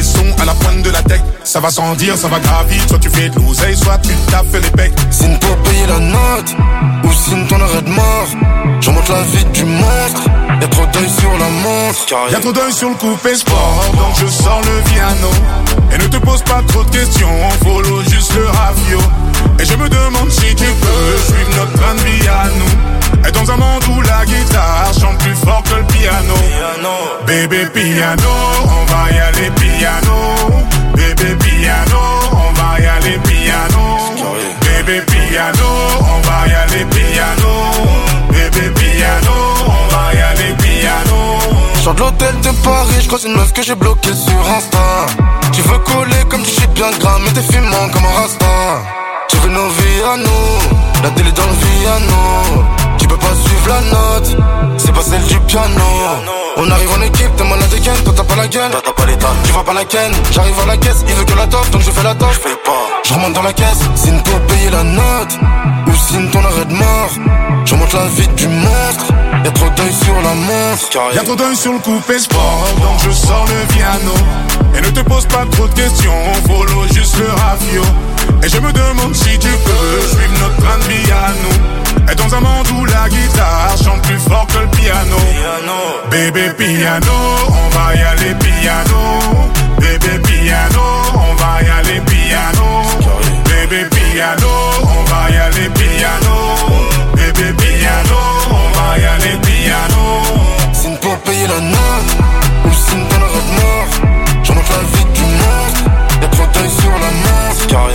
sons à la pointe de la tech. Ça va sans dire, ça va gravir. Soit tu fais de l'oseille, soit tu taffes les becs. Signe pour payer la note, ou signe ton arrêt de mort. Je remonte la vie du monstre, y'a trop d'œil sur la montre. Y'a trop d'œil sur le coupé sport, donc je sors le piano. Et ne te pose pas trop de questions, follow juste le ravio. Et je me demande si tu peux suivre notre train de vie à nous. Et dans un monde où la guitare chante plus fort que le piano. Bébé piano, on va y aller piano. Bébé piano, on va y aller piano. Bébé piano, on va y aller piano. Bébé piano, on va y aller piano. Sors de l'hôtel de Paris, je croise une meuf que j'ai bloquée sur Insta. Tu veux coller comme tu chies bien gras, mais t'es fumant comme un rasta. Tu veux nos vies à nous, la télé dans le piano. Tu peux pas suivre la note, c'est pas celle du piano. On arrive en équipe, t'es malade et ken, toi t'as pas la gueule, toi t'as pas l'état, tu vas pas la ken. J'arrive à la caisse, il veut que la toffe, donc je fais la toffe. Je fais pas, je remonte dans la caisse, signe pour payer la note, ou signe ton arrêt de mort. Je remonte la vie du monstre, y'a trop d'œil sur la montre. Y'a trop d'œil sur le coupé sport, donc je sors le piano. Et ne te pose pas trop de questions, follow juste le ravio. Et je me demande si tu peux suivre notre train de vie à nous. Et dans un monde où la guitare chante plus fort que le piano. Bébé piano, on va y aller piano. Bébé piano, on va y aller piano. Bébé piano, on va y aller piano. Bébé piano, on va y aller piano. Signe pour payer la note, ou signe ton arrêt de mort. Je remonte la vie du monstre, y'a trop d'œil sur la montre. Carré.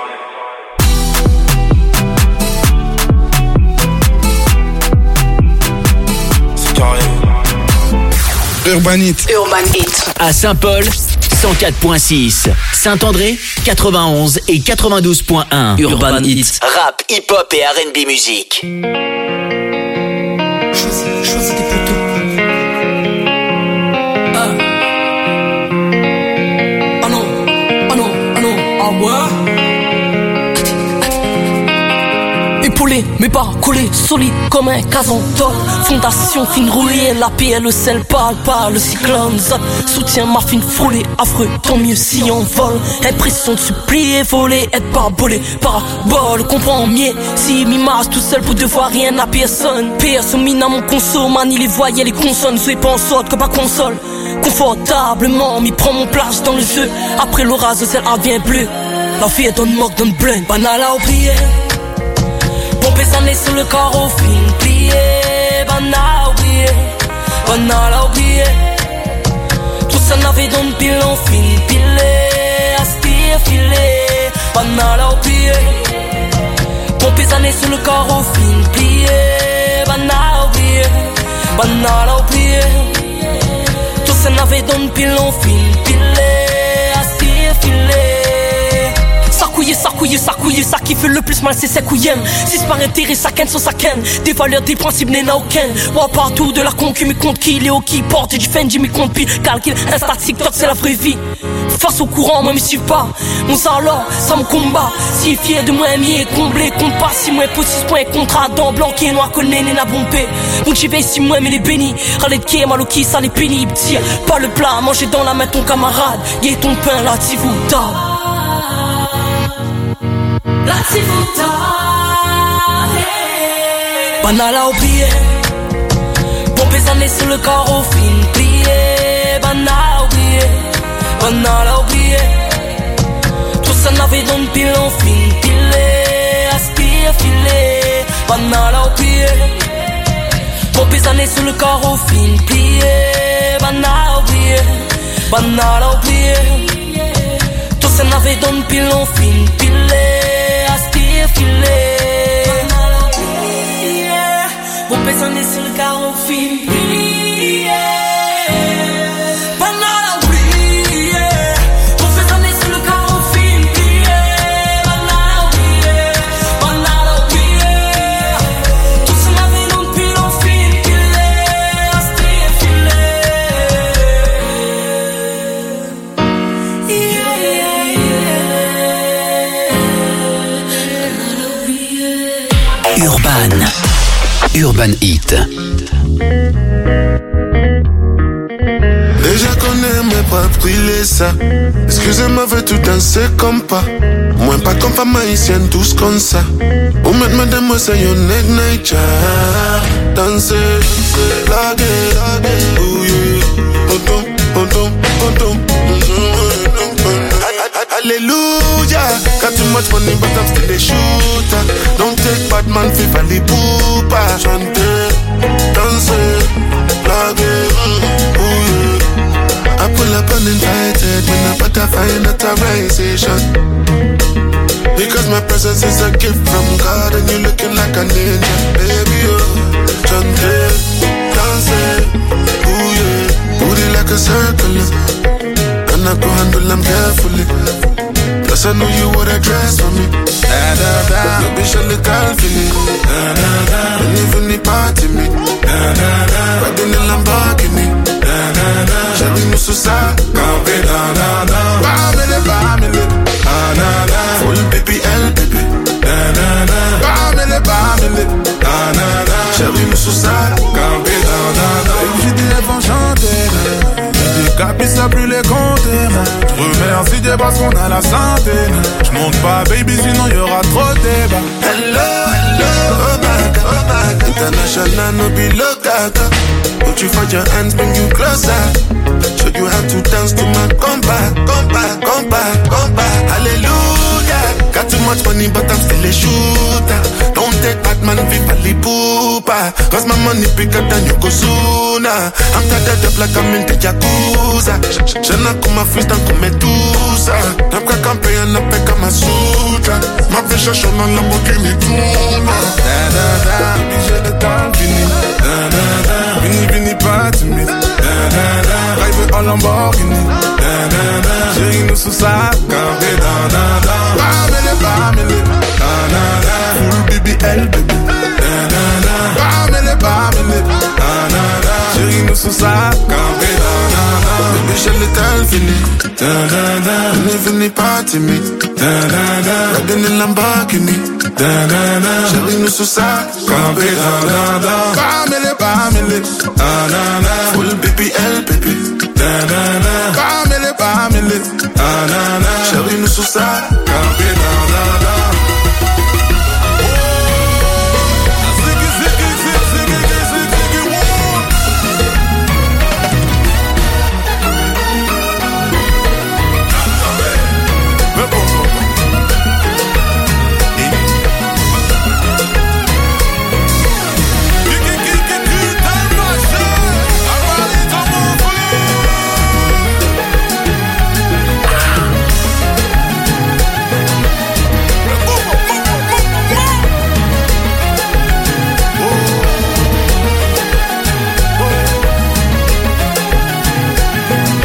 Urban Hit. Urban Hit. À Saint-Paul, cent quatre virgule six. Saint-André, quatre-vingt-onze et quatre-vingt-douze virgule un. Urban, Urban Hit. Rap, hip-hop et R and B musique. Choisis, choisis tes poteaux. Ah. Ah non, ah non, ah non, ah ouais. Épaulé, mais pas collé, solide comme un casantol. Fondation fine rouillée, la pierre, le sel parle pas, le cyclone zone. Soutient ma fine frôlée, affreux, tant mieux si on vole. Impression de supplier, voler, être pas bolé, parabole, comprends mieux. Si m'image tout seul pour devoir rien à personne. Pire, soumis à mon conso, manie les voyelles, les consonnes, soit pas en sorte que pas console. Confortablement, m'y prend mon place dans le jeu. Après l'orage, celle vient bleu. La fille est dans le moque, dans le bleu. Banal à oublier. Pompé sa nez sur le carreau, fin plié. Banal oublié, banal à oublier. Tout ça n'avait dans le bilan, fin pilé. Aspire, filé, banal à oublier. Pompé sa nez sur le carreau, fin plié. Banal oublié, banal à oublier. Tout ça n'avait dans le bilan, fin pilé. Aspire, filé. Sarcouillé, sarcouillé, sarcouillé, ça qui fait le plus mal c'est ses couillem. Si c'est par intérêt, ça ken sans ça ken. Des valeurs, des principes, n'est n'a aucun. Moi partout de la concu, mais compte qui, Léo qui porte du Fendi, mais compte pile. Calcul, Insta, TikTok, c'est la vraie vie. Face au courant, moi me suis pas. Mon ça alors, ça me combat. Si fier de moi, mi est comblé. Compte pas si moi, possible, point contrat. Dans blanc qui est noir, connaît, n'est n'a bombé. Mon j'y vais si moi, mais les bénis. Râler de qui est maloki, ça les pénibles. Tire pas le plat, manger dans la main ton camarade. Yé ton pain là, t'y vous tard. La Tivouta, hey. Banal à oublier. Pompé sa nez sur le carreau, fin plié. Banal à oublier, banal à oublier. Tout ça n'avait dans le bilan, fin pilé. Aspire, filé, banal à oublier. Pompé sa nez sur le carreau, fin plié. Banal à oublier, banal à oublier. Tout ça n'avait dans le bilan, fin pilé. Filé, mon pèse en est sur le carreau filé. Banal à oublier, mon pèse en est sur le carreau filé. Banal à oublier, banal à oublier. Tout ça m'avait non plus en filé. Astré filé. Yeah, yeah, yeah. Urban. Urban Hit. Déjà connais mes propres, il est ça. Excusez-moi, veut tout danser comme pas. Moi, pas comme femme haïtienne, tous comme ça. Ou maintenant, madame, c'est your neck nature. Danser, laguer, laguer, oh yeah. Ponton, ponton, ponton. Hallelujah. Got too much money, but I'm still a shooter. Don't take bad man, FIFA, li poupa. Chanter, danser, laguer, oh yeah. I pull up uninvited when I better find authorization. Because my presence is a gift from God and you looking like an angel. Baby, oh, chanter, danser, oh yeah. Booty like a circle. I go handle them carefully. Plus I know you would address for me. Da da da, you be surely calculate. Da da da, don't even need party me. Da da da, riding in Lamborghini. Da da da, Shelly no suicide. Campe da da da, family family. Da da da, full B P L baby. Da da da, family family. Da da da, Shelly no suicide. Campe da da da. J'ai dit elles vont chanter. Capi ça plus les compter. Remercie Dieu parce qu'on a la santé. J'monte pas baby sinon y'aura trop de débat. Hello, hello, oh back, oh back. International no be local. Put you for your hands, bring you closer. Show you how to dance to my come back, come back, come back, come back. Hallelujah. Got too much money but I'm still a shooter. Don't take bad man, viva li poopa. Cause my money bigger than you go sooner. I'm tired up like I'm in the jacuzza. J'en ai comme ma fils dans comme Medusa. T'as qu'à camper en appel comme ma sutra. Ma vie cherche dans la Lamborghini tourne. Da da da, baby j'ai le temps fini. Da da da, vini vini pas timide. Da da da, rêve en Lamborghini. Da da da, chérie nous sous sa camper. Da da da, family family. Da da da, full B B L baby. Da da da, family family. Da da da, chérie nous sous sa camper. Da da da, baby j'ai le temps fini. Da da da, vini vini pas timide. Da da da, riding in Lamborghini. Da da da, chérie nous sous sa camper. Da da da, family family. Da da da, full B B L.